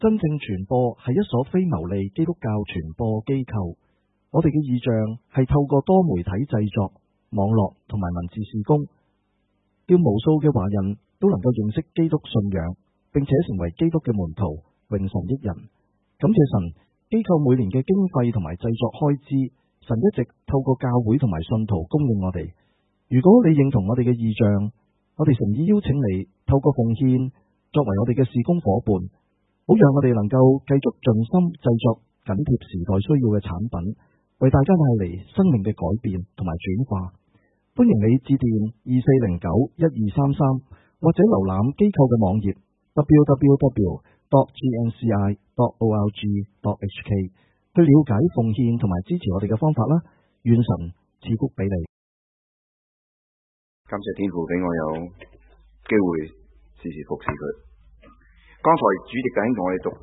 真正傳播係一所非牟利基督教傳播機構。我哋嘅異象係透過多媒體製作、網絡同埋文字事工，叫無數嘅華人都能夠認識基督信仰，並且成為基督嘅門徒，榮神益人。感謝神，機構每年嘅經費同埋製作開支，神一直透過教會同埋信徒供應我哋。如果你認同我哋嘅異象，我哋誠意邀請你透過奉獻作為我哋嘅事工夥伴，好讓我哋能夠繼續盡心製作緊貼時代需要嘅產品，為大家帶嚟生命嘅改變同埋轉化。歡迎你致電2409-1233，或者瀏覽機構嘅網頁 www.gnci.org.hk 去了解奉獻同埋支持我哋嘅方法啦。願神賜福俾你。 感謝天父俾我有機會時時服侍佢。剛才主席弟兄同我哋讀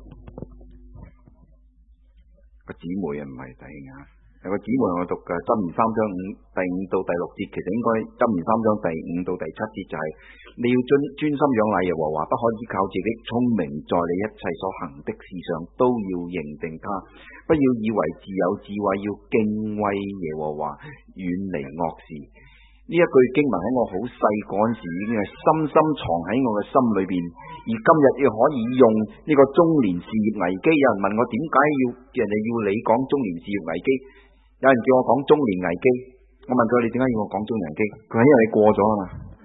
個姊妹啊，唔係弟兄啊，有個姊妹我讀嘅箴言3章第5到第6節，其實應該箴言3章第5到第7節就係、你要專心仰賴耶和華，不可依靠自己聰明，在你一切所行的事上都要認定他，不要以為自有智慧，要敬畏耶和華，遠離惡事。呢一句經文喺我好細嗰陣時已經係深深藏喺我嘅心裏邊，而今日要可以用呢個中年事業危機。有人問我點解人哋要你講中年事業危機，有人叫我講中年危機，我問佢你點解要我講中年危機，佢話因為你過咗啊嘛。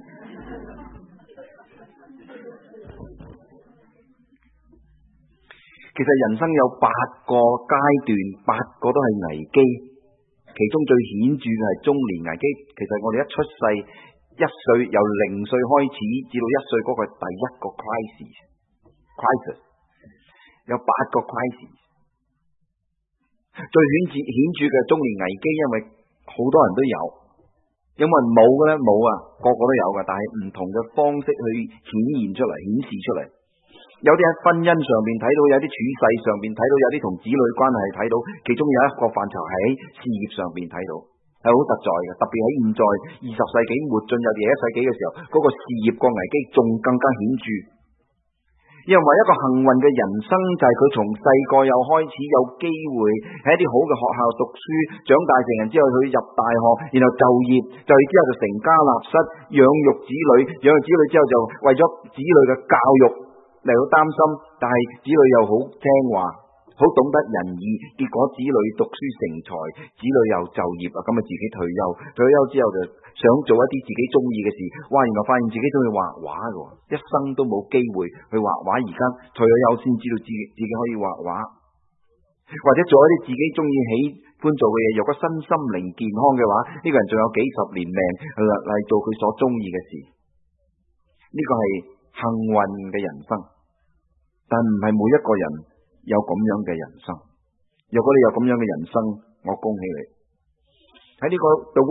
其實人生有8個階段，8個都係危機。其中最顯著嘅係中年危機。其實我哋一出世1歲，由0歲開始至到1歲嗰個係第一個 crisis， 有8個 crisis。最顯著嘅中年危機，因為好多人都有，有冇人冇嘅咧？冇啊，個個都有嘅，但係唔同嘅方式去顯現出嚟、顯示出嚟。有啲喺婚姻上面睇到，有啲處世上面睇到，有啲同子女關係睇到，其中有一個範疇係喺事業上面睇到，係好實在嘅。特別喺現在20世紀末進入21世紀嘅時候，嗰個事業個危機仲更加顯著。因為一個幸運嘅人生就係佢從細個又開始有機會喺一啲好嘅學校讀書，長大成人之後佢入大學，然後就業之後就成家立室，養育子女，養育子女之後就為咗子女嘅教育嚟到擔心，但係子女又好聽話，好懂得仁義，結果子女讀書成才，子女又就業啊，咁啊自己退休之後就想做一啲自己中意嘅事，哇！原來發現自己中意畫畫嘅，一生都冇機會去畫畫，而家退咗休先知道自己可以畫畫，或者做一啲自己中意喜歡做嘅嘢。若果身心靈健康嘅話，呢個人仲有幾十年命嚟做佢所中意嘅事。呢個係幸運嘅人生，但唔係每一個人有咁樣嘅人生。如果你有咁樣嘅人生，我恭喜你。喺呢個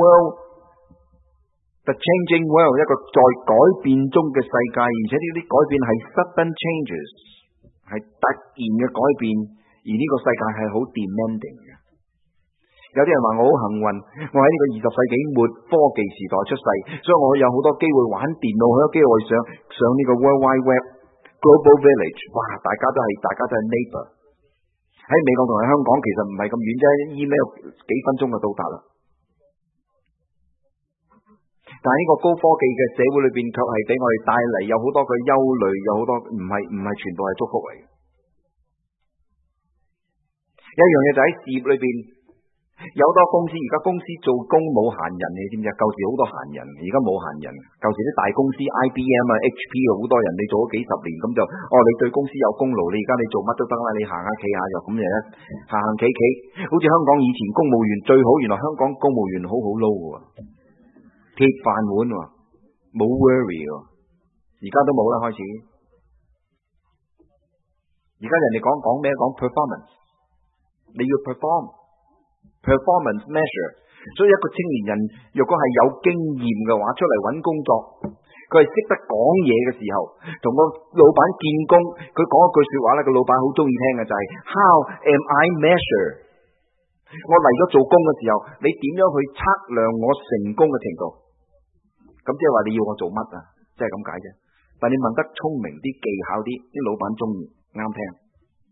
The changing world， 一個在改變中嘅世界，而且呢啲改變係 sudden changes， 係突然嘅改變，而呢個世界係好 demanding 嘅。有啲人話我好幸運，我喺呢個20世紀末科技時代出世，所以我有好多機會玩電腦，好多機會上呢個 World Wide Web、Global Village， 哇！大家都係 neighbor。喺美國同喺香港其實唔係咁遠啫 ，email 幾分鐘就到達啦。但係呢個高科技嘅社會裏邊，卻係俾我哋帶嚟有好多嘅憂慮，有好多唔係全部係祝福嚟嘅。有一樣嘢就喺事業裏邊。有好多公司，而家公司做工冇閒人，你知唔知啊？舊時好多閒人，而家冇閒人。舊時啲大公司 IBM 啊、HP 好多人，你做咗幾十年咁就，你對公司有功勞，你而家你做乜都得啦，你行下企下就咁樣行行企企。好似香港以前公務員最好，原來香港公務員好好撈嘅，鐵飯碗喎，冇 worry 喎，而家都冇啦開始。而家人哋講咩？講 performance， 你要 performance measure， 所以一個青年人若果係有經驗嘅話，出嚟揾工作，佢係識得講嘢嘅時候，同個老闆見工，佢講一句說話咧，個老闆好中意聽嘅就係 How am I measure？ 我嚟咗做工嘅時候，你點樣去測量我成功嘅程度？咁即係話你要我做乜啊？即係咁解啫。但你問得聰明啲、技巧啲，啲老闆中意啱聽。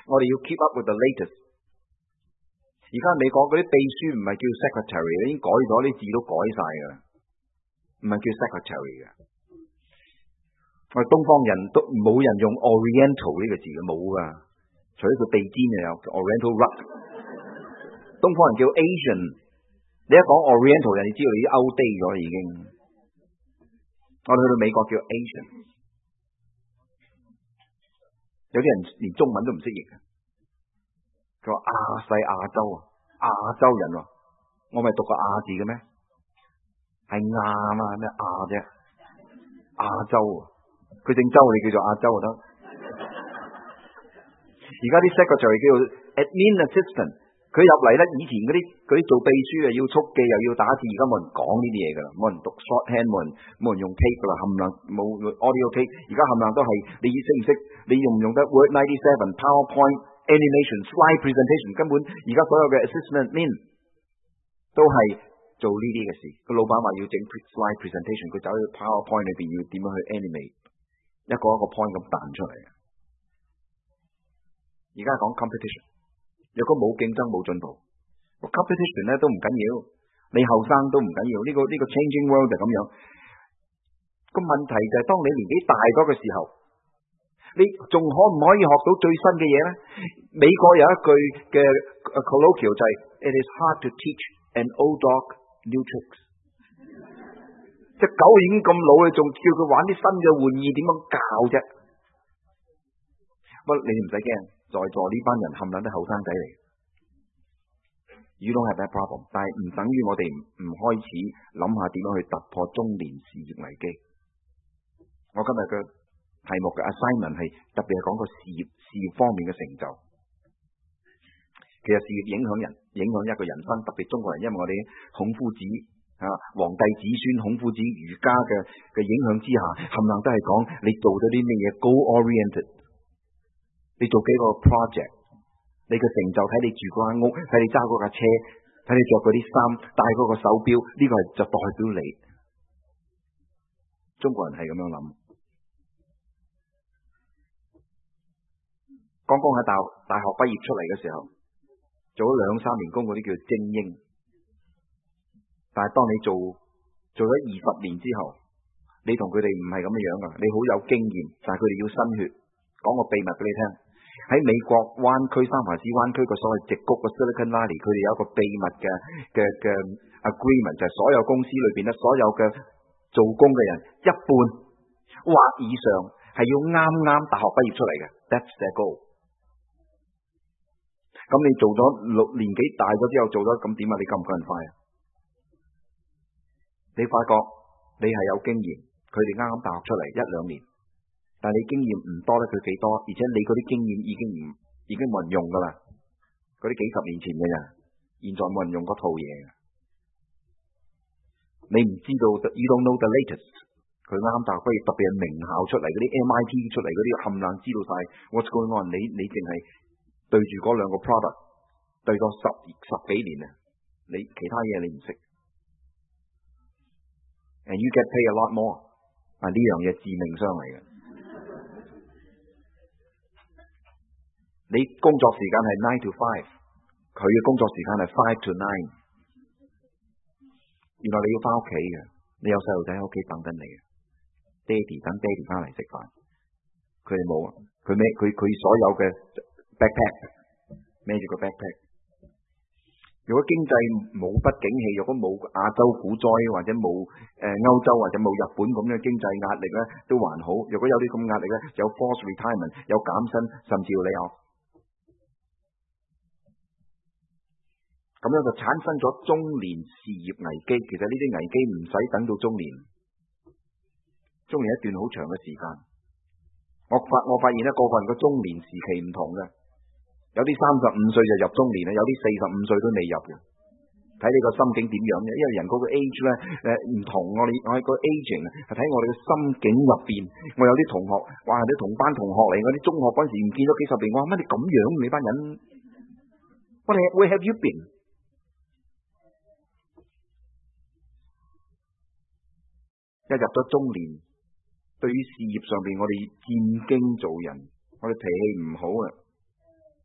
我哋要 keep up with the latest。而家美國嗰啲秘書唔係叫 secretary， 已經改咗，啲字都改晒噶，唔係叫 secretary 嘅。我哋東方人都冇人用 Oriental 呢個字嘅，冇噶，除咗佢鼻尖又有 Oriental rug。東方人叫 Asian， 你一講 Oriental， 人哋知道你已經 outdate 咗已經。我哋去到美國叫 Asian， 有啲人連中文都唔識譯嘅。佢話亞細亞洲啊，亞洲人喎，我咪讀個亞字嘅咩？係亞嘛，咩亞啫？亞洲，佢姓周，你叫做亞洲就得。而家啲 secretary 叫做 admin assistant， 佢入嚟咧，以前嗰啲做秘書啊，要速記又要打字，而家冇人講呢啲嘢噶啦，冇人讀 shorthand， 冇人用 tape 噶啦，冚唪唥冇 audio tape， 而家冚唪唥都係你識唔識？你用唔用得 Word 97 PowerPoint？Animation, slide presentation， 根本而家所有嘅 assistant admin 都係做呢啲嘅事。個老闆話要整 slide presentation， 佢走去 PowerPoint 裏邊要點樣去 animate， 一個一個 point 咁彈出嚟。而家講 competition， 如果冇競爭冇進步 ，competition 咧都唔緊要，你後生都唔緊要。呢個 changing world 就咁樣。個問題就係當你年紀大咗嘅時候，你仲可唔可以學到最新嘅嘢咧？美國有一句嘅 colloquial 就係 It is hard to teach an old dog new tricks。隻狗已經咁老，你仲叫佢玩啲新嘅玩意，點樣教啫？不，你唔使驚，在座呢班人冚唪唥都後生仔嚟。You don't have that problem， 但係唔等於我哋唔開始諗下點樣去突破中年事業危機。我今日嘅題目嘅 assignment 係特別係講個事業方面嘅成就。其實事業影響人，影響一個人生，特別中國人，因為我哋孔夫子皇帝子孫孔夫子儒家嘅影響之下，冚唪唥都係講你做咗啲咩嘢 goal oriented， 你做幾個 project， 你嘅成就睇你住嗰間屋，睇你揸嗰架車，睇你着嗰啲衫，戴嗰個手錶，呢個係就代表你。中國人係咁樣諗。剛剛喺大學畢業出嚟嘅時候，做咗2-3年工嗰啲叫精英。但係當你做咗20年之後，你同佢哋唔係咁樣噶，你好有經驗，但係佢哋要新血。講個秘密俾你聽，喺美國灣區三藩市灣區個所謂矽谷個 Silicon Valley， 佢哋有一個秘密嘅 agreement， 就係所有公司裏邊咧，所有嘅做工嘅人一半或以上係要啱大學畢業出嚟嘅。That's their goal。咁你做咗年紀大咗之後做咗咁點啊？你夠唔夠人快啊？你發覺你係有經驗，佢哋啱大學出嚟1-2年，但係你經驗唔多得佢幾多，而且你嗰啲經驗已經冇人用噶啦，嗰啲幾十年前嘅人，現在冇人用嗰套嘢。你唔知道 ，you don't know the latest。佢啱大學畢業，特別係名校出嚟嗰啲 MIT 出嚟嗰啲，冚唪唥知道晒 what's going on。你淨係對住嗰2個 product 對咗十幾年啊！你其他嘢你唔識 ，and you get paid a lot more。啊，呢樣嘢致命傷嚟嘅。你工作時間係9 to 5，佢嘅工作時間係5 to 9。原來你要翻屋企嘅，你有細路仔喺屋企等緊你嘅，爹哋等爹哋翻嚟食飯，佢哋冇啊，佢所有嘅 backpack， 孭住個 backpack。如果經濟冇不景氣，如果冇亞洲股災或者冇歐洲或者冇日本咁嘅經濟壓力咧，都還好。如果有啲咁壓力咧，有 forced retirement， 有減薪，甚至要你有。咁樣就產生咗中年事業危機。其實呢啲危機唔使等到中年一段好長嘅時間。我發現咧，個個人嘅中年時期唔同嘅，有啲35歲就入中年啦，有啲45歲都未入嘅。睇你個心境點樣嘅，因為人嗰個 age 咧唔同。我係個 aging 係睇我哋嘅心境入邊。我有啲同學，哇，啲同班同學嚟，我啲中學嗰陣時唔見咗幾十年，我話乜你咁樣你班人 ？Where have you been？一入咗中年，對於事業上邊我哋戰兢做人，我哋脾氣唔好啊，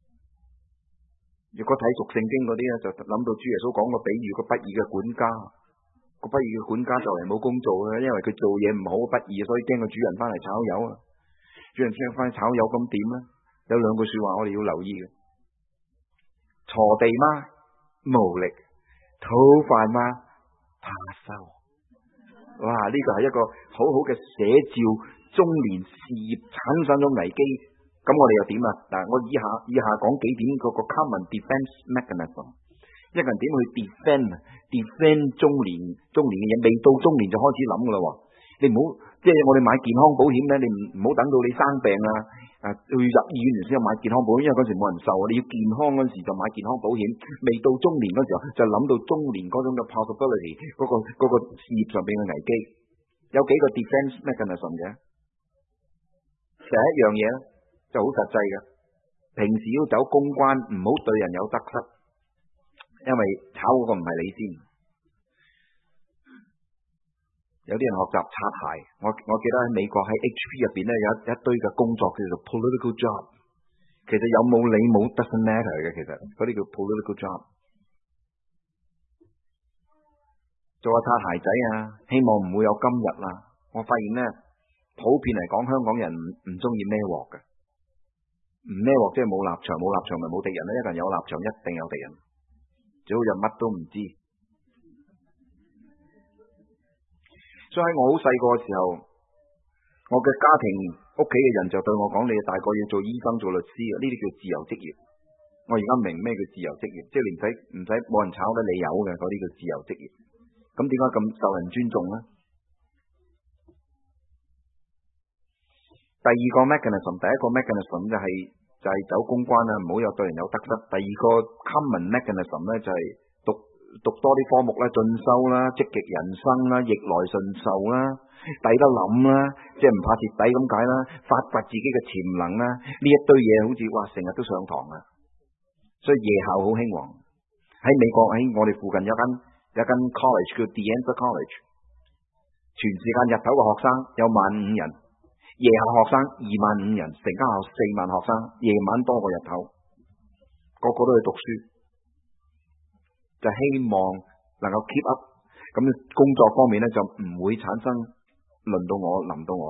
如果睇讀聖經嗰啲咧，就諗到主耶穌講個比喻，個不義嘅管家，個不義嘅管家就嚟冇工做嘅，因為佢做嘢唔好不義，所以驚個主人翻嚟炒魷啊！主人聽翻炒魷咁點咧？有兩句說話我哋要留意嘅：鋤地嗎？無力；討飯嗎？怕羞。哇！呢個係一個好好嘅寫照，中年事業產生咗危機。咁我哋又點啊？嗱，我以下講幾點嗰個 common defense mechanism， 一個人點去 defend 中年嘅嘢，未到中年就開始諗噶啦。你唔好即係我哋買健康保險咧，你唔好等到你生病去入醫院先有買健康保險，因為嗰時冇人受，你要健康嗰時就買健康保險。未到中年嗰時候就諗到中年嗰種嘅 possibility， 嗰個事業上邊嘅危機。有幾個 defense mechanism 嘅，第一樣嘢咧就好實際嘅，平時要走公關，唔好對人有得失，因為炒嗰個唔係你先。有啲人學習擦鞋，我記得喺美國喺 HP 入邊咧有一堆嘅工作叫做 political job， 其實有冇你冇 doesn't matter 嘅，其實嗰啲叫 political job。做下擦鞋仔啊，希望唔會有今日啦。我發現咧，普遍嚟講，香港人唔中意孭鑊嘅，唔孭鑊即係冇立場，冇立場咪冇敵人啦。一個人有立場，一定有敵人，最好就乜都唔知。所以喺我好細個嘅時候，我嘅家庭屋企嘅人就對我講：你大個要做醫生、做律師啊，呢啲叫自由職業。我而家明咩叫自由職業，即係唔使冇人炒得你有嘅嗰啲叫自由職業。咁點解咁受人尊重呢？第二個 mechanism， 第一個 mechanism 就係走公關啦，唔好有對人有得失。第二個 common mechanism 咧就係讀多啲科目啦，進修啦，積極人生啦，逆來順受啦，抵得諗啦，即係唔怕蝕底咁解啦，發掘自己嘅潛能啦，呢一堆嘢好似哇成日都上堂啊，所以夜校好興旺。喺美國喺我哋附近有間 college 叫 De Anza College， 全時間日頭嘅學生有15,000人，夜校學生25,000人，成間學校4萬學生，夜晚多過日頭，個個都去讀書。就希望能夠 keep up， 咁工作方面咧就唔會產生輪到我。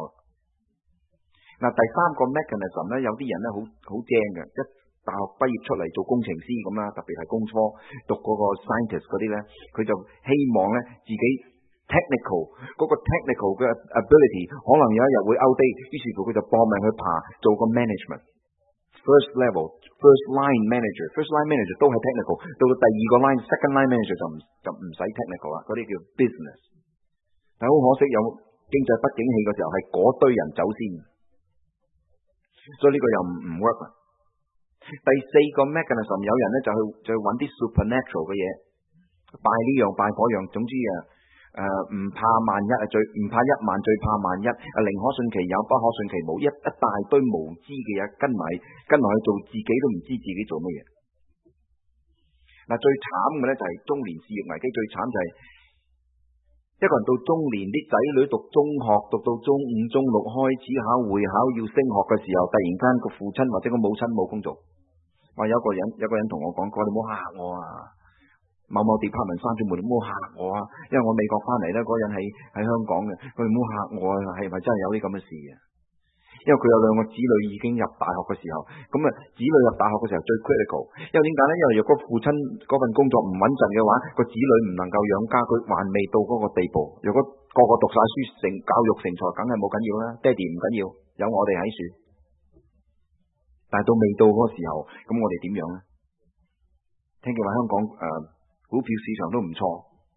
嗱，第三個 mechanism 咧，有啲人咧好正嘅，一大學畢業出嚟做工程師咁啦，特別係工科讀嗰個 scientist 嗰啲咧，佢就希望咧自己 technical 嗰個 technical 嘅 ability 可能有一日會 outdate， 於是乎佢就搏命去爬做個 management。First line manager 都係 technical， 到第二個 second line manager 就唔使 technical 啦，嗰啲叫 business。但好可惜，有經濟不景氣嘅時候，係嗰堆人走先，所以呢個又唔 work 啦。第四個 mechanism， 有人咧就去揾啲 supernatural 嘅嘢，拜呢樣拜嗰樣，總之唔怕萬一唔怕一萬，最怕萬一。寧可信其有，不可信其無。一大堆無知嘅嘢跟埋去做，自己都唔知自己做乜嘢。嗱，最慘嘅咧就係中年事業危機，最慘就係一個人到中年，啲仔女讀中學，讀到中五、中六開始考會考要升學嘅時候，突然間個父親或者個母親冇工做。話有個人同我講過：你唔好嚇我啊！某某 department 閂咗門，唔好嚇我啊！因為我美國翻嚟咧，嗰人喺香港嘅，佢唔好嚇我啊！係咪真係有啲咁嘅事啊？因為佢有2個子女已經入大學嘅時候，咁啊子女入大學嘅時候最 critical。因為點解咧？因為如果父親嗰份工作唔穩陣嘅話，個子女唔能夠養家，佢還未到嗰個地步。如果個個讀晒書教育成才，梗係冇緊要啦。爹哋唔緊要，有我哋喺處。但係到未到嗰個時候，咁我哋點樣咧？聽佢話香港股票市場都唔錯，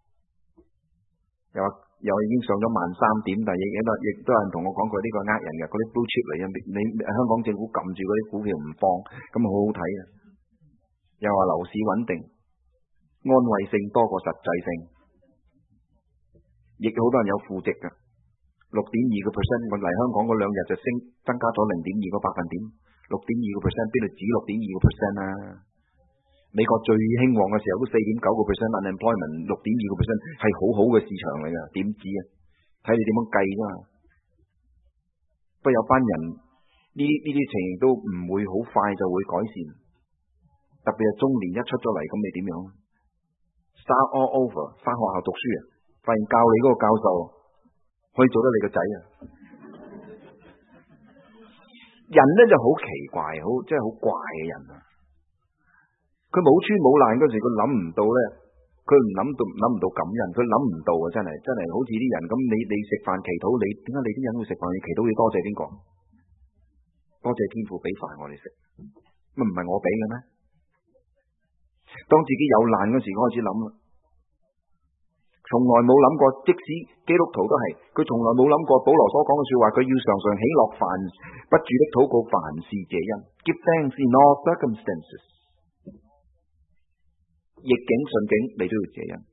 又已經上咗13,000點，但係亦都有人同我講過呢個人嘅，嗰啲 blue chip 嚟嘅，你香港政府撳住嗰啲股票唔放，咁好好睇啊！又話樓市穩定，安慰性多過實際性，亦好多人有負值嘅，6.2%，我嚟香港嗰2日就增加咗0.2個百分點，6.2%邊度止6.2%啊？美國最興旺嘅時候都4.9% unemployment， 6.2% 係好好嘅市場嚟噶，點知啊？睇你點樣計啫嘛。不過有班人呢啲情形都唔會好快就會改善。 特別係中年一出咗嚟，咁你點樣 ？Start all over， 翻學校讀書啊，發現教你嗰個教授可以做得你個仔啊！人咧就好奇怪，即係好怪嘅人啊！佢冇穿冇爛嗰時，佢諗唔到咧，佢諗唔到感恩，佢諗唔到啊！真係好似啲人咁，你食飯祈禱，你點解你啲人會食飯要祈禱要多謝邊個？多謝天父俾飯我哋食，乜唔係我俾嘅咩？當自己有難嗰時，開始諗啦，從來冇諗過，即使基督徒都係，佢從來冇諗過保羅所講嘅說話，佢要常常喜樂，不住的禱告，凡事謝恩 ，give thanks in all circumstances， 逆境順境你都要謝恩，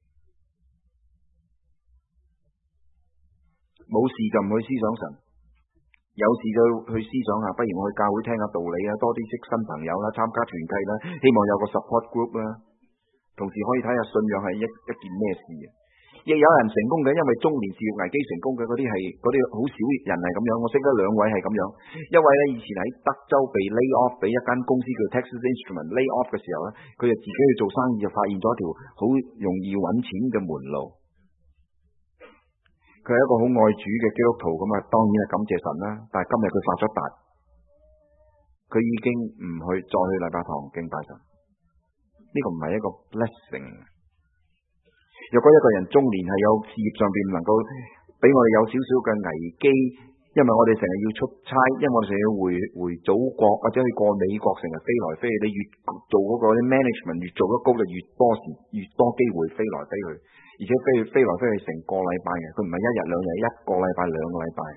冇事就唔去思想神，有事就去思想下，不如我去教會聽下道理啊，多啲識新朋友啦，參加團契啦，希望有個 support group 啦，同時可以睇下信仰係一件咩事啊！亦有人成功嘅，因為中年事業危機成功嘅嗰啲好少人係咁樣。我識得兩位係咁樣，一位咧以前喺德州被 lay off， 俾一間公司叫 Texas Instruments lay off 嘅時候咧，佢就自己去做生意，就發現咗一條好容易揾錢嘅門路。佢係一個好愛主嘅基督徒咁啊，當然係感謝神啦。但係今日佢發咗達，佢已經唔再去禮拜堂敬拜神，呢個唔係一個 blessing。若果一個人中年係有事業上邊能夠俾我哋有少少嘅危機，因為我哋成日要出差，因為我哋成日要回祖國或者去過美國，成日飛來飛去，你越做嗰個啲 management 越做得高，就越多機會飛來飛去，而且飛來飛去成個禮拜嘅，佢唔係一日兩日，一個禮拜兩個禮拜。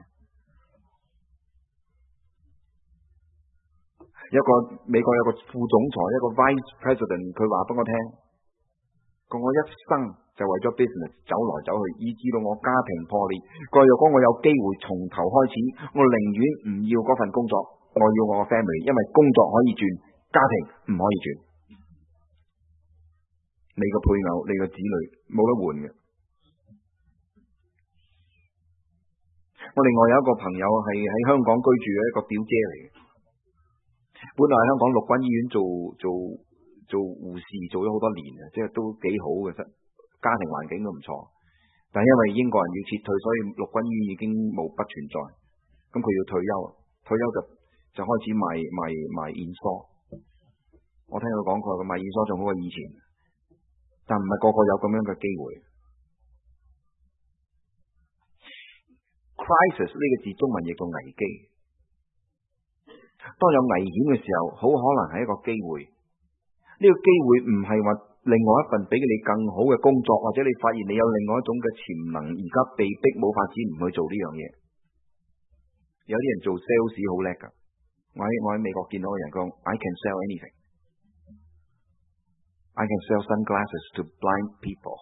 美國有個副總裁，一個 vice president， 佢話俾我聽，我一生就為咗 business 走來走去，以至到我家庭破裂。若果我有機會從頭開始，我寧願唔要嗰份工作，我要我個 family， 因為工作可以轉，家庭唔可以轉。你個配偶、你個子女冇得換嘅。我另外有一個朋友係喺香港居住嘅一個表姐嚟嘅，本來喺香港陸軍醫院做護士，做咗好多年啊，即係都幾好嘅，家庭環境都唔錯。但係因為英國人要撤退，所以陸軍醫院已經不存在。咁佢要退休就開始賣燕梳。我聽佢講過，佢賣燕梳仲好過以前，但唔係個個有咁樣嘅機會。Crisis 呢個字中文譯做危機。當有危險嘅時候，好可能係一個機會。呢個機會唔係話另外一份比你更好嘅工作，或者你發現你有另外一種嘅潛能，而家被逼冇法子唔去做呢樣嘢。有啲人做 sales 好叻噶，我喺美國見到有人講 I can sell anything， I can sell sunglasses to blind people。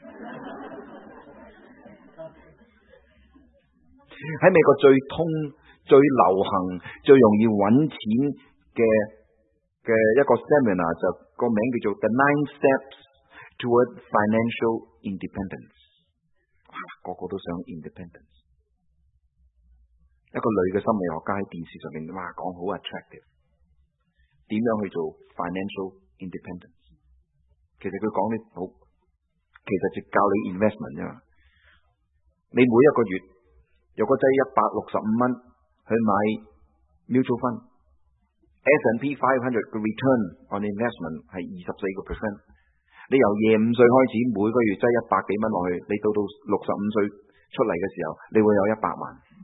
喺美國最流行最容易揾錢嘅一個 seminar 就個名叫做 The 9 Steps Toward Financial Independence。 個個都想 independence。 一個女嘅心理學家喺電視上面講好 attractive， 點樣去做 financial independence。 其實佢講啲好，其實就教你 investment 啫嘛。你每一個月有個擠165蚊去買 mutual fund，S&P 500嘅 return on investment 係 24%。 你由25歲開始，每個月擠100幾蚊落去，你到65歲出嚟嘅時候，你會有100萬。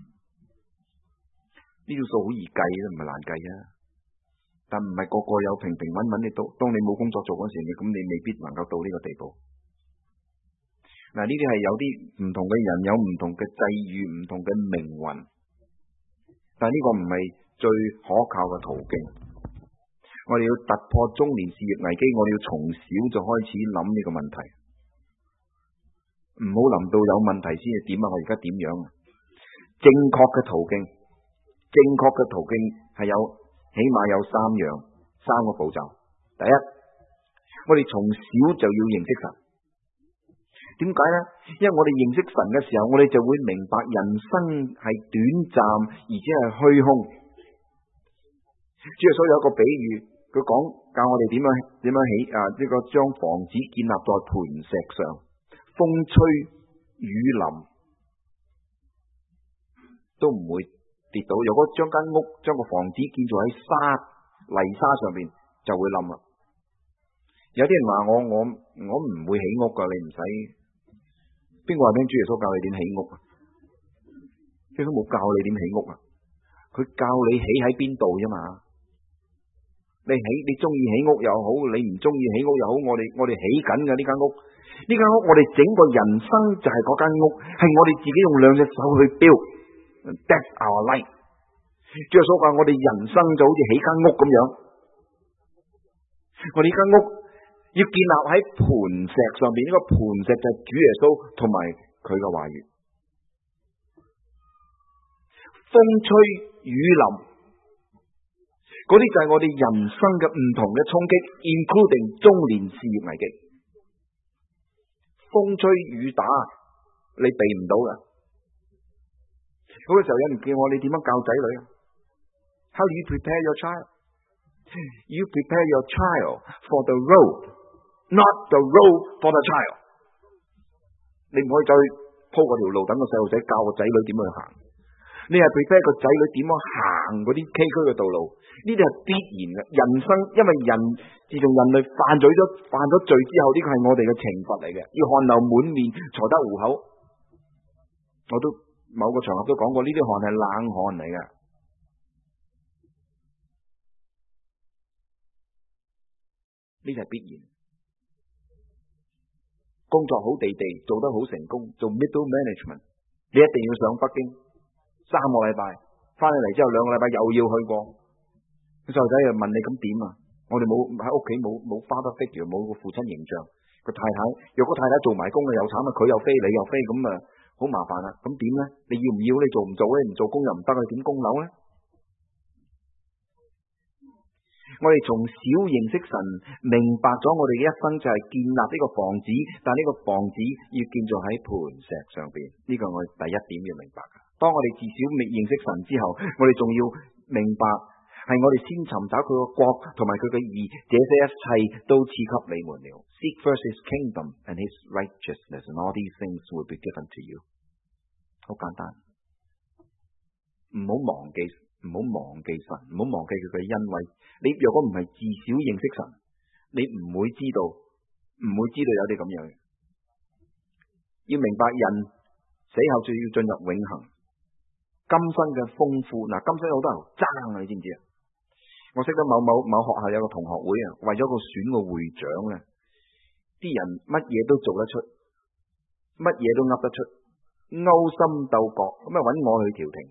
呢條數好易計，都唔係難計啊！但唔係個個有平平穩穩，你當你冇工作做嗰時，咁你未必能夠到呢個地步。嗱，呢啲係有啲唔同嘅人有唔同嘅際遇，唔同嘅命運，但呢個唔係最可靠嘅途徑。我哋要突破中年事業危機，我哋要從小就開始諗呢個問題，唔好臨到有問題先至點啊！我而家點樣啊？正確嘅途徑係起碼有三個步驟。第一，我哋從小就要認識神。點解呢？因為我哋認識神嘅時候，我哋就會明白人生係短暫，而且係虛空。主耶穌有一個比喻，佢佢講教我哋點樣起呢個將房子建立在磐石上，風吹雨淋都唔會跌到。如果將個房子建造喺泥沙上面，就會冧啦。有啲人話我唔會起屋噶，你唔使。邊個話俾主耶穌教你點起屋啊？主耶穌冇教你點起屋啊，佢教你起喺邊度啫嘛。你中意起屋又好，你唔中意起屋又好，我哋起緊嘅呢間屋。呢間屋我哋整個人生就係嗰間屋，係我哋自己用兩隻手去 build。That's our life。主耶穌話我哋人生就好似起間屋咁樣，我哋呢間屋要建立喺磐石上面。呢個磐石就係主耶穌同埋佢嘅話語。風吹雨淋，嗰啲就係我哋人生嘅唔同嘅衝擊 ，including 中年事業危機。風吹雨打，你避唔到噶。嗰個時候有人叫我你點樣教仔女啊 ？How do you prepare your child? You prepare your child for the road, not the road for the child。你唔可以再鋪嗰條路等個細路仔教個仔女點樣去行。你係 prepare 個仔女點樣行嗰啲崎嶇嘅道路，呢啲係必然嘅。人生因為自從人類犯咗罪之後，呢個係我哋嘅懲罰嚟嘅，要汗流滿面才得糊口。我都某個場合都講過，呢啲汗係冷汗嚟嘅，呢啲係必然。工作好地地，做得好成功，做 middle management， 你一定要上北京。3個禮拜翻嚟之後，2個禮拜又要去過。細路仔又問你咁點啊？我哋冇喺屋企冇 father figure， 冇個父親形象。個太太若果太太做埋工嘅又慘啊，佢又飛你又飛，咁啊好麻煩啊。咁點咧？你要唔要？你做唔做咧？唔做工又唔得，你點供樓咧？我哋從小認識神，明白咗我哋嘅一生就係建立呢個房子，但呢個房子要建造喺磐石上邊。呢個我哋第一點要明白嘅。當我哋至少認識神之後，我哋仲要明白係我哋先尋找佢個國同埋佢嘅義，這些一切都賜給你們了。Seek first his kingdom and his righteousness, and all these things will be given to you。好簡單，唔好忘記神，唔好忘記佢嘅恩惠。你若果唔係至少認識神，你唔會知道有啲咁樣嘅。要明白人死後就要進入永恆。今生嘅豐富，今生有好多人爭啊，你知唔知啊？我識得某學校有個同學會啊，為咗個選個會長啊，啲人乜嘢都做得出，乜嘢都噏得出，勾心鬥角，咁啊揾我去調停。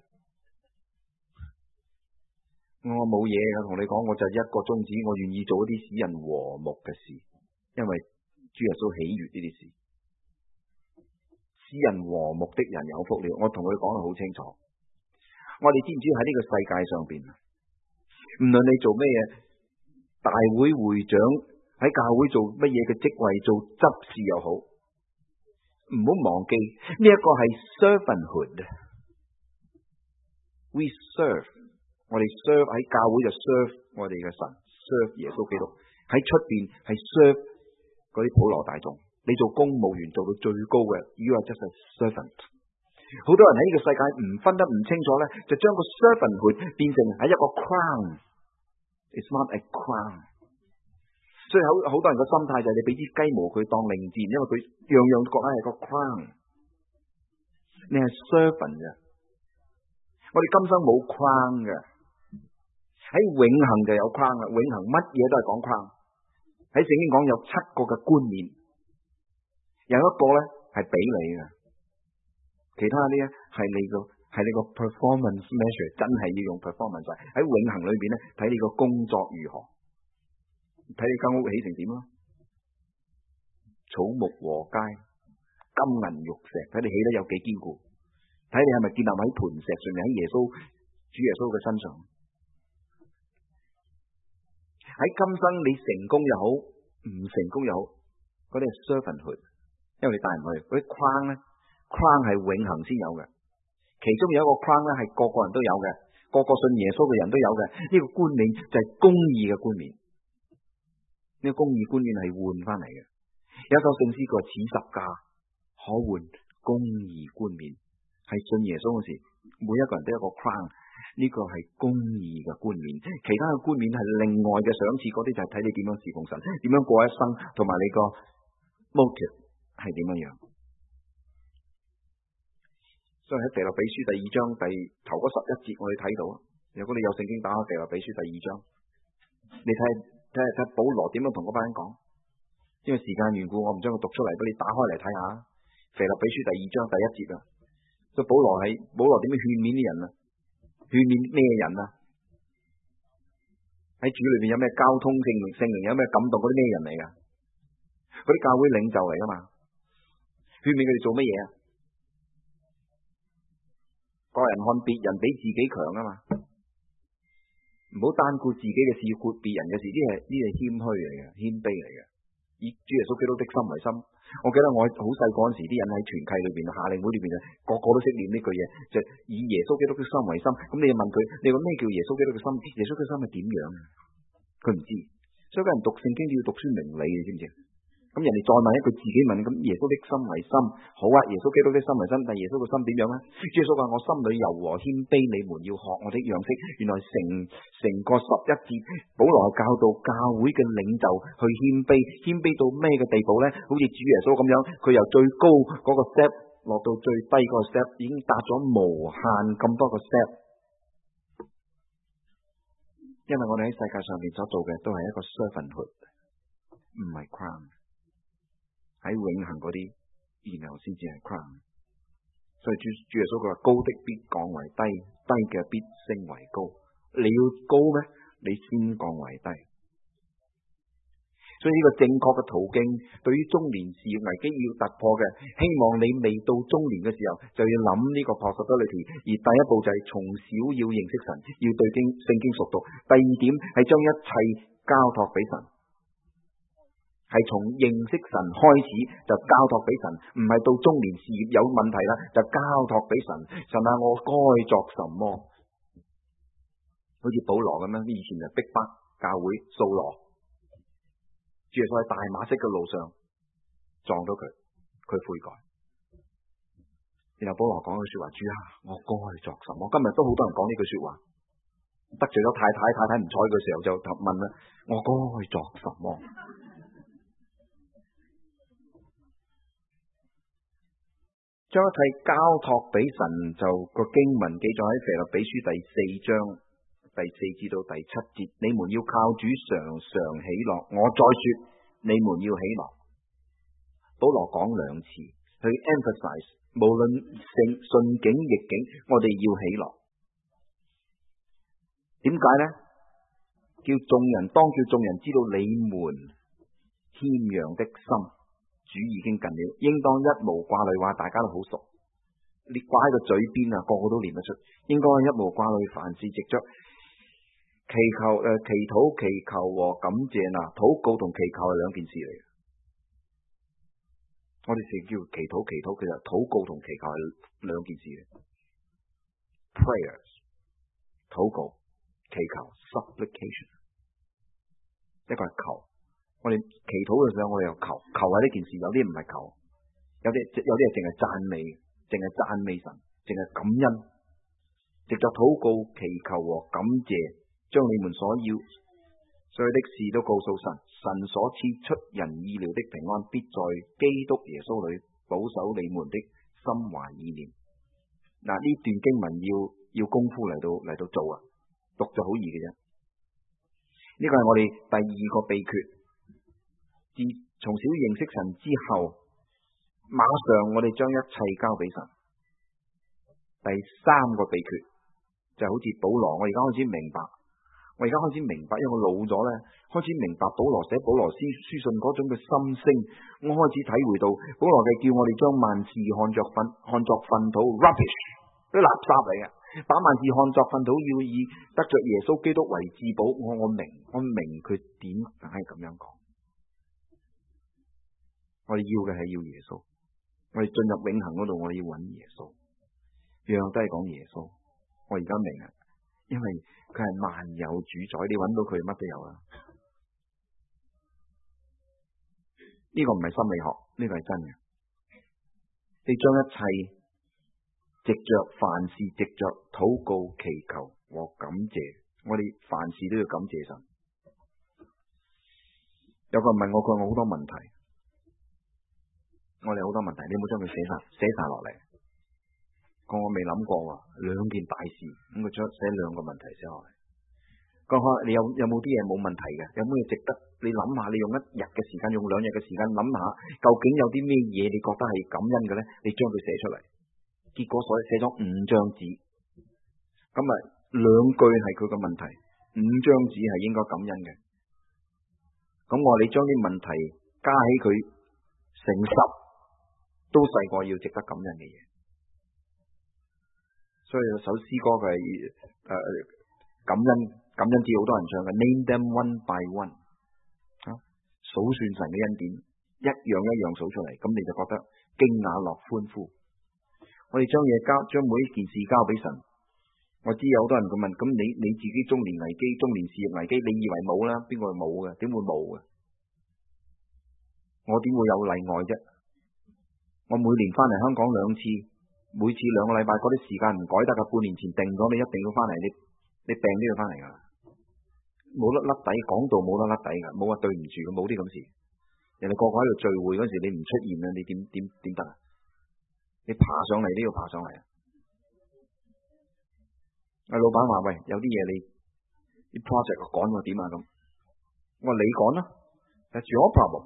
我冇嘢嘅，同你講，我就一個宗旨，我願意做一啲使人和睦嘅事，因為主耶穌喜悅呢啲事，使人和睦的人有福了。我同佢講得好清楚。我哋知唔知喺呢個世界上邊，唔論你做咩嘢，大會會長喺教會做乜嘢嘅職位，做執事又好，唔好忘記呢一個係 servanthood。 We serve， 我哋 serve 喺教會就 serve 我哋嘅神， serve 耶穌基督。喺出邊係 serve 嗰啲普羅大眾。你做公務員做到最高嘅 you are just a servant。好多人喺呢個世界唔分得唔清楚咧，就將個 servanthood 變成係一個 crown。 It's not a crown。 所以好多人個心態就係你俾支雞毛佢當令箭，因為佢樣樣覺得係個 crown。 你係 servant 嘅，我哋今生冇 crown 嘅，喺永恆就有 crown 啦。永恆乜嘢都係講 crown。喺聖經講有7個嘅冠冕，有一個咧係俾你嘅。其他啲咧係你個 performance measure， 真係要用 performance。 喺永恆裏邊咧，睇你個工作如何，睇你間屋起成點咯，草木禾秸，金銀玉石，睇你起得有幾堅固，睇你係咪建立喺磐石上面，喺主耶穌嘅身上。喺今生你成功又好，唔成功又好，嗰啲係 servanthood， 因為你帶唔去嗰啲框咧。crown 係永恆先有嘅，其中有一個 crown 咧係個個人都有嘅，個個信耶穌嘅人都有嘅。呢個冠冕就係公義嘅冠冕， 呢個公義冠冕係換翻嚟嘅。有一首聖詩叫此十架可換公義冠冕，係信耶穌嗰時，每一個人都有一個 crown， 呢個係公義嘅冠冕。其他嘅冠冕係另外嘅賞賜，嗰啲就係睇你點樣侍奉神，點樣過一生，同埋你個 motive 係點樣。所以喺腓立比書第2章頭嗰11節，我哋睇到，如果你有聖經打開腓立比書第2章，你睇保羅點樣同嗰班人講。因為時間緣故，我唔將佢讀出嚟，俾你打開嚟睇下。腓立比書第2章第1節啊，所以保羅點樣勸勉啲人啊？勸勉咩人啊？喺主裏邊有咩交通聖靈有咩感動，嗰啲咩人嚟噶？嗰啲教會領袖嚟噶嘛？勸勉佢哋做乜嘢啊？個人看別人比自己強啊嘛，唔好單顧自己嘅事，要顧別人嘅事，呢係謙虛嚟嘅，謙卑嚟嘅。以主耶穌基督的心為心。我記得我好細個嗰陣時，啲人喺團契裏邊、夏令會裏邊個個都識念呢句嘢，就以耶穌基督的心為心。咁你就問佢，你話咩叫耶穌基督嘅心？耶穌嘅心係點樣啊？佢唔知，所以有人讀聖經都要讀書明理，你知唔知？咁人哋再問一句，自己問，咁耶穌的心為心，好啊，耶穌基督的心為心，但係耶穌嘅心點樣咧？主耶穌話我心裏柔和謙卑，你們要學我的樣式。原來成個11節，保羅教導教會嘅領袖去謙卑到咩嘅地步咧？好似主耶穌咁樣，佢由最高嗰個 step 落到最低嗰個 step，已經達咗無限咁多個 step。因為我哋喺世界上面所做嘅都係一個 servanthood， 唔係 crown。喺永恆嗰啲，然後先至係 crown。所以主耶穌佢話：高的必降為低，低嘅必升為高。你要高咩？你先降為低。所以呢個正確嘅途徑，對於中年事業危機要突破嘅，希望你未到中年嘅時候，就要諗呢個 possibility。而第一步就係從小要認識神，要對聖經熟讀。第二點係將一切交託俾神。係從認識神開始就交託俾神，唔係到中年事業有問題啦就交託俾神。神啊，我該作什麼？好似保羅咁樣，以前就逼迫教會掃羅，主耶穌喺大馬色嘅路上撞到佢，佢悔改。然後保羅講句說話：主啊，我該作什麼？今日都好多人講呢句說話，得罪咗太太唔睬嘅時候就問啦：我該作什麼？將一切交託俾神，就個經文記載喺腓立比書第4章第4至到第7節，你們要靠主常常喜樂。我再說，你們要喜樂。保羅講2次去 emphasize， 無論順境逆境，我哋要喜樂。點解呢？當叫眾人知道你們謙讓的心，主已經近了，應當一無掛慮。話大家都好熟，你掛喺個嘴邊啊，個個都念得出。應該一無掛慮，凡事藉着祈禱、祈求和感謝嗱，禱告同祈求係2件事嚟嘅。我哋成日叫祈禱，其實禱告同祈求係2件事嚟。Prayers 禱告，祈求 supplication， 一個係求。我哋祈禱嘅時候，我哋又求係呢件事，有啲唔係求，有啲係淨係讚美，淨係讚美神，淨係感恩，藉着禱告、祈求和感謝，將你們所要的事都告訴神。神所賜出人意料的平安，必在基督耶穌裏保守你們的心懷意念。嗱，呢段經文要功夫嚟到做啊，讀就好易嘅啫。呢個係我哋第2個秘訣。自從小認識神之後，馬上我哋將一切交俾神。第3個秘訣就好似保羅，我而家開始明白，因為我老咗咧，開始明白保羅寫保羅書信嗰種嘅心聲。我開始體會到保羅嘅叫我哋將萬事看作糞土 rubbish， 啲垃圾嚟嘅，把萬事看作糞土，要以得着耶穌基督為至寶。我明佢點解咁樣講。我哋要嘅係要耶穌，我哋進入永恆嗰度，我哋要揾耶穌，樣樣都係講耶穌。我而家明啊，因為佢係萬有主宰，你揾到佢乜都有啦。 呢個唔係心理學，呢個係真嘅。你將一切藉着凡事藉着禱告祈求和感謝，我哋凡事都要感謝神。有個人問我，佢話我好多問題，我哋好多問題，你有冇將佢寫晒落嚟？我未諗過喎，兩件大事，咁佢將寫兩個問題寫落嚟。佢話你有冇啲嘢冇問題嘅？有冇嘢值得你諗下？你用一日嘅時間，用2日嘅時間諗下，究竟有啲咩嘢你覺得係感恩嘅咧？你將佢寫出嚟。結果所以寫咗5張紙，咁啊2句係佢嘅問題，5張紙係應該感恩嘅。咁我話你將啲問題加起佢成10，都細過要值得感恩嘅嘢。所以首詩歌佢係感恩節好多人唱嘅 Name them one by one， 數算神嘅恩典，一樣一樣數出嚟，咁你就覺得驚訝樂歡呼。我哋將每一件事交俾神。我知有好多人咁問，咁你自己中年危機、中年事業危機，你以為冇啦？邊個係冇嘅？點會冇嘅？我點會有例外啫？我每年翻嚟香港2次，每次2個禮拜，嗰啲時間唔改得噶。半年前定咗，你一定要翻嚟，你病都要翻嚟噶，冇得甩底，講道冇得甩底噶，冇話對唔住嘅，冇啲咁事。人哋個個喺度聚會嗰時，你唔出現啊，你點得啊？你爬上嚟都要爬上嚟啊！阿老闆話：喂，有啲嘢你啲 project 趕我點啊咁？我話你趕啦 ，That's your problem。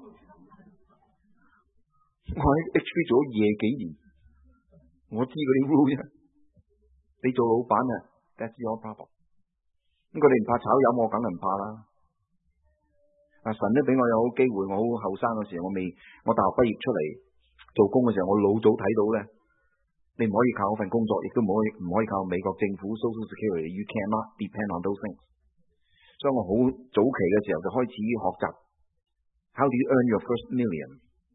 我喺 HP 做咗夜幾年，我知嗰啲 rule 啫。你做老闆啊 ，That's your problem。咁佢哋唔怕炒魷，我梗係唔怕啦。神都俾我有好機會，我好後生嗰時，我大學畢業出嚟做工嘅時候，我老早睇到咧，你唔可以靠嗰份工作，亦都唔可以靠美國政府 Social Security。You cannot depend on those things。所以我好早期嘅時候就開始學習 How do you earn your first million？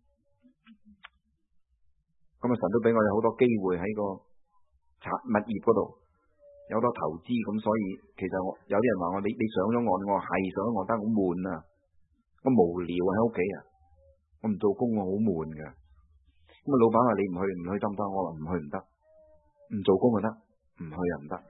咁神都俾我有好多機會喺個物業嗰度有好多投資，咁所以其實有啲人話我你上咗岸，我話係上咗岸，但係好悶啊，我無聊喺屋企啊，我唔做工我好悶噶。咁老闆話你唔去得唔得？我話唔去唔得，唔做工就得，唔去又唔得。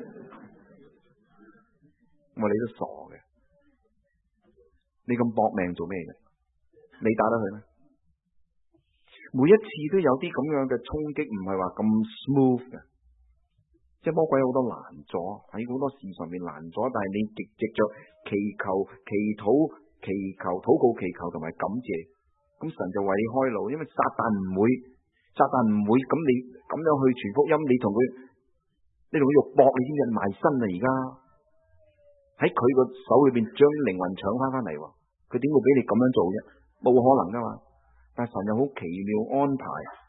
我話你都傻嘅，你咁搏命做咩嘅？你打得去咩？每一次都有啲咁樣嘅衝擊，唔係話咁 smooth 嘅，即係魔鬼有好多攔阻喺好多事上面攔阻，但係你藉着祈求、祈禱、禱告、祈求同埋感謝，咁神就為你開路，因為撒旦唔會咁你咁樣去傳福音，你同佢肉搏，你先引埋身啊！而家喺佢個手裏邊將啲靈魂搶翻嚟，佢點會俾你咁樣做啫？冇可能噶嘛！但係神又好奇妙安排，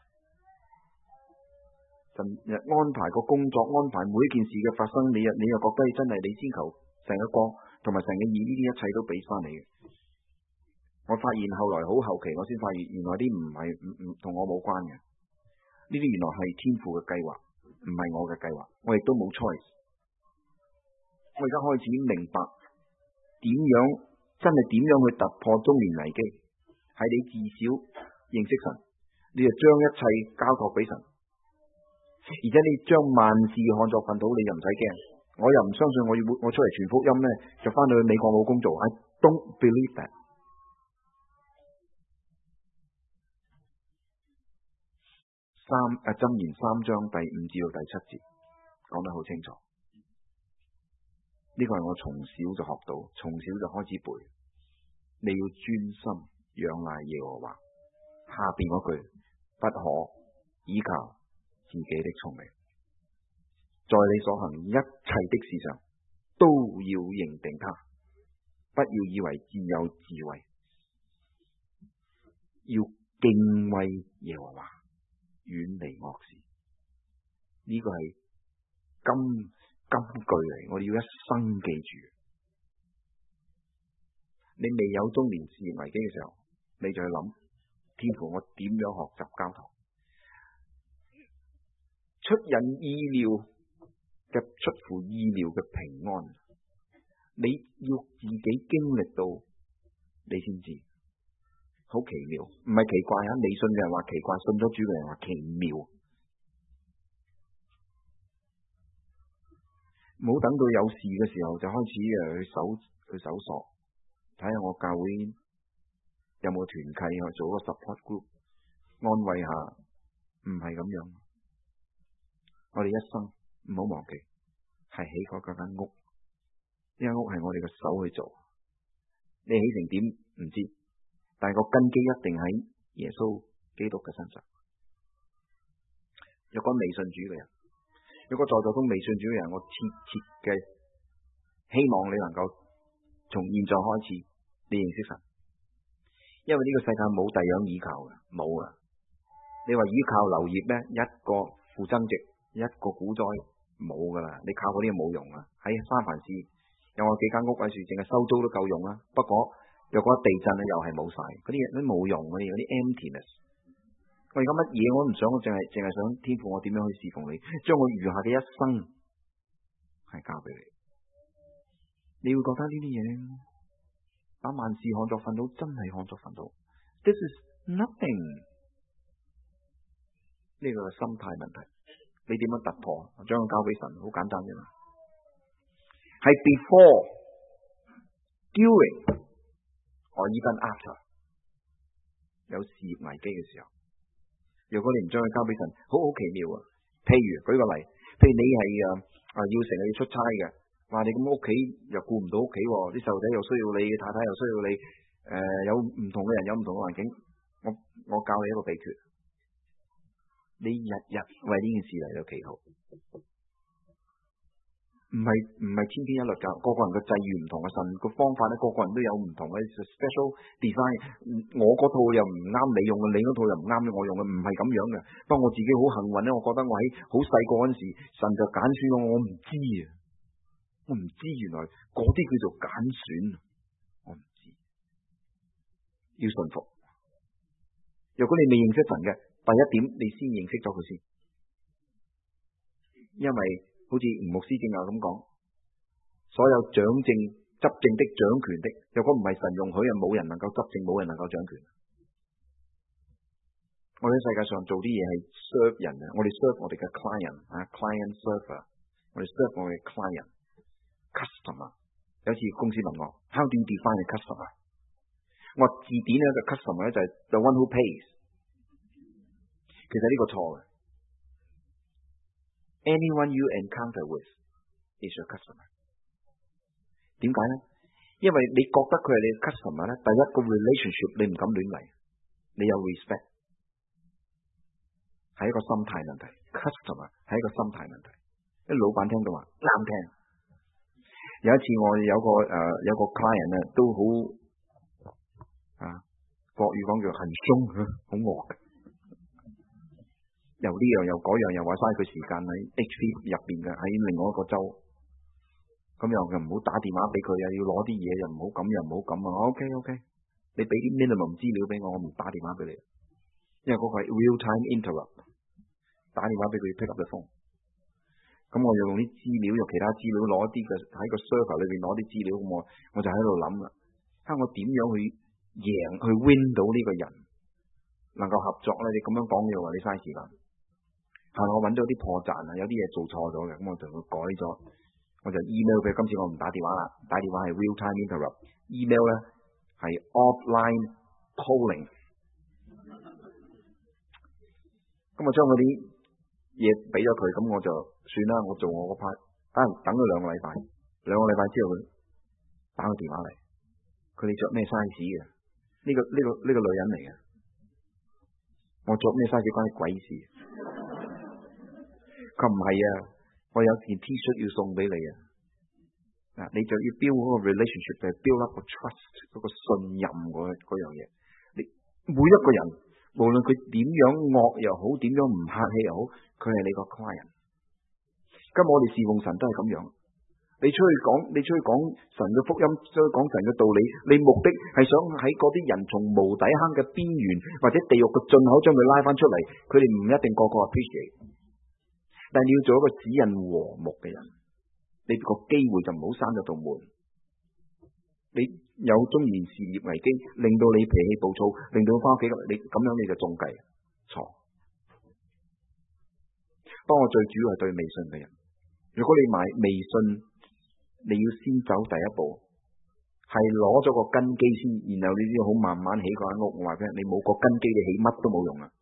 神安排個工作，安排每一件事嘅發生，你又覺得真係你先求成個國同埋神嘅意，呢啲一切都俾翻你嘅。我發現後來好後期，我先發現原來啲唔係同我冇關嘅，呢啲原來係天父嘅計劃，唔係我嘅計劃，我亦都冇 choice。我而家開始明白真係點樣去突破中年危機，係你至少認識神，你就將一切交託俾神，而且你將萬事看作糞土，你就唔使驚。我又唔相信我出嚟傳福音咧，就翻到去美國冇工做。I don't believe that。箴言3章第5至到第7節講得好清楚。呢個係我從小就學到，從小就開始背。你要專心仰賴耶和華。下邊嗰句，不可依靠自己的聰明，在你所行一切的事上都要認定他，不要以為自有智慧，要敬畏耶和華，遠離惡事。呢個係金句嚟，我哋要一生記住。你未有中年事業危機嘅時候，你就去諗，天父我點樣學習交託，出乎意料嘅平安，你要自己經歷到，你先知。 好奇妙，唔係奇怪啊！未信嘅人話奇怪，信咗主嘅人話奇妙。唔好等到有事嘅時候就開始去搜索，睇下我教會有冇團契去做一個 support group， 安慰下。唔係咁樣，我哋一生唔好忘記係起嗰間屋，呢間屋係我哋嘅手去做。你起成點唔知，但係個根基一定喺耶穌基督嘅身上。若果未信主嘅人，若果在座都未信主嘅人，我切嘅希望你能夠從現在開始你認識神，因為呢個世界冇第二樣依靠嘅，冇啊！你話依靠劉業咩？一個負增值，一個股災，冇噶啦！你靠嗰啲冇用啊！喺三藩市有我幾間屋喺處，淨係收租都夠用啦。不過若果地震咧，又係冇晒，嗰啲嘢都冇用嗰啲 emptiness。我而家乜嘢我都唔想，我淨係想天父，我點樣去侍奉你？將我餘下嘅一生係交俾你。你會覺得呢啲嘢把萬事看作糞土，真係看作糞土。This is nothing。呢個心態問題，你點樣突破？我將佢交俾神，好簡單啫嘛。係 before、during or even after 有事業危機嘅時候，如果你唔將佢交俾神，好奇妙啊！譬如舉個例，譬如你係要成日要出差嘅，話你咁屋企又顧唔到屋企，啲細路仔又需要你，太太又需要你，有唔同嘅人，有唔同嘅環境，我教你一個秘訣。你日日為呢件事嚟到祈禱，唔係千篇一律噶，個人嘅際遇唔同嘅，神個方法咧，個人都有唔同嘅 special design。我嗰套又唔啱你用嘅，你嗰套又唔啱我用嘅，唔係咁樣嘅。不過我自己好幸運咧，我覺得我喺好細個嗰陣時，神就揀選我唔知啊，我唔知原來嗰啲叫做揀選，我唔知，要順服。如果你未認識神嘅，第一點，你先認識咗佢先，因為好似吳牧師正話咁講，所有掌政、執政的、掌權的，如果唔係神容許，冇人能夠執政，冇人能夠掌權。我哋喺世界上做啲嘢係 serve 人啊，我哋 serve 我哋嘅 client 啊 ，client server， 我哋 serve 我哋嘅 client，customer。有次公司問我 ，How do you define a customer？ 我字典咧嘅 customer 咧就係 the one who pays。其實呢個錯嘅。Anyone you encounter with is your customer。點解咧？因為你覺得佢係你嘅 customer 咧，第一個 relationship 你唔敢亂嚟，你有 respect， 係一個心態問題。customer 係一個心態問題。啲老闆聽到話啱聽。有一次我有個 client 咧都好國語講叫很兇，好惡嘅。又呢樣又嗰樣，又話嘥佢時間喺 HP 入邊嘅，喺另外一個州，咁又唔好打電話俾佢啊，要攞啲嘢又唔好咁，又唔好咁啊。OK， 你俾啲 minimum 資料俾我，我唔打電話俾你，因為嗰個係 real time interrupt， 打電話俾佢 pick up the phone。咁我又用啲資料，用其他資料攞啲嘅喺個 server 裏邊攞啲資料，咁我就喺度諗啦，我點樣去贏去 win 到呢個人，能夠合作咧？你咁樣講嘅話，你嘥時間。係我揾到啲破綻啊，有啲嘢做錯咗嘅，咁我就改咗，我就 email 佢。今次我唔打電話啦，打電話係 real time interrupt，email 咧係 offline polling。咁我將嗰啲嘢俾咗佢，咁我就算啦，我做我個 part。等佢2個禮拜，之後佢打個電話嚟，佢哋着咩 size 嘅？呢個女人嚟嘅，我着咩 size 關你鬼事？佢唔係啊，我有件 T-shirt 要送俾你啊！你就要 build 嗰個 relationship， 就係 build up 個 trust， 嗰個信任嗰樣嘢。你每一個人，無論佢點樣惡又好，點樣唔客氣又好，佢係你個 client。今日我哋侍奉神都係咁樣。你出去講神嘅福音，出去講神嘅道理，你目的係想喺嗰啲人從無底坑嘅邊緣或者地獄嘅進口將佢拉翻出嚟，佢哋唔一定個個 appreciate。但係你要做一個使人和睦嘅人，你個機會就唔好閂咗道門。你你有中年事業危機，令到你脾氣暴躁，令到翻屋企你咁樣你就中計，錯。不過最主要係對未信嘅人，如果你買未信，你要先走第一步，係攞咗個根基先，然後你先好慢慢起嗰間屋。我話俾你，你冇個根基，你起乜都冇用啊！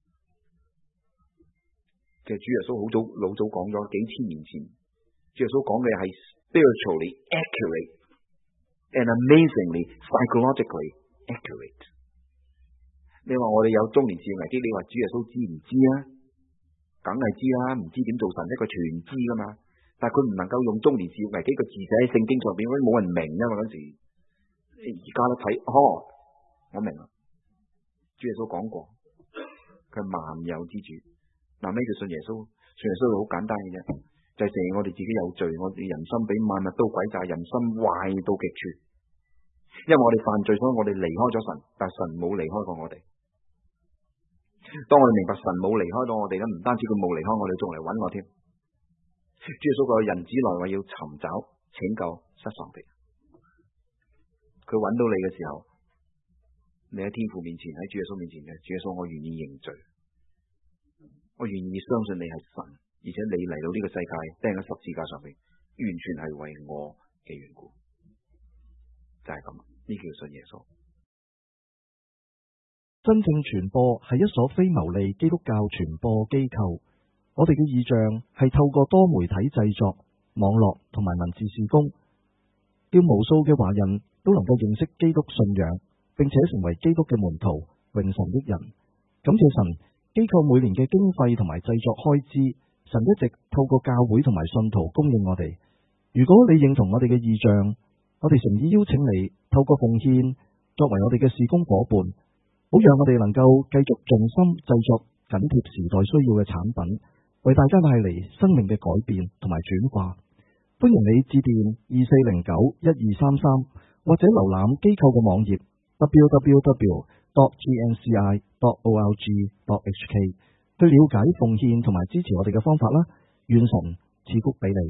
其實主耶穌老早講咗幾千年前，主耶穌講嘅係 spiritually accurate and amazingly psychologically accurate。你話我哋有中年事業危機，你話主耶穌知唔知啊？梗係知啦，唔知點做神，一個全知噶嘛。但係佢唔能夠用中年事業危機個字寫喺聖經上邊，嗰啲冇人明啊嘛。嗰時而家都睇，我明啦。主耶穌講過，佢係萬有之主。嗱，咩叫信耶穌？信耶穌好簡單嘅啫，就係承認我哋自己有罪，我哋人心比萬物都詭詐，人心壞到極處。因為我哋犯罪，所以我哋離開咗神，但係神冇離開過我哋。當我哋明白神冇離開到我哋咧，唔單止佢冇離開我哋，仲嚟揾我添。主耶穌話人子來話要尋找拯救失喪的人。佢揾到你嘅時候，你喺天父面前，喺主耶穌面前嘅，主耶穌我願意認罪，我願意相信你係神，而且你嚟到呢個世界釘喺十字架上面，完全係為我嘅緣故，就係咁。呢叫信耶穌。 真正傳播係一所非牟利基督教傳播機構。我哋嘅異象係透過多媒體製作、網絡同埋文字事工，叫無數嘅華人都能夠認識基督信仰，並且成為基督嘅門徒、榮神益人。感謝神，機構每年嘅經費同埋製作開支，神一直透過教會同埋信徒供應我哋。如果你認同我哋嘅異象，我哋誠意邀請你透過奉獻作為我哋嘅事工夥伴，好讓我哋能夠繼續盡心製作緊貼時代需要嘅產品，為大家帶嚟生命嘅改變同埋轉化。歡迎你致電2409-1233，或者瀏覽機構嘅網頁 www.gnci.org.hk 去了解奉獻同埋支持我哋嘅方法啦。願神賜福俾你。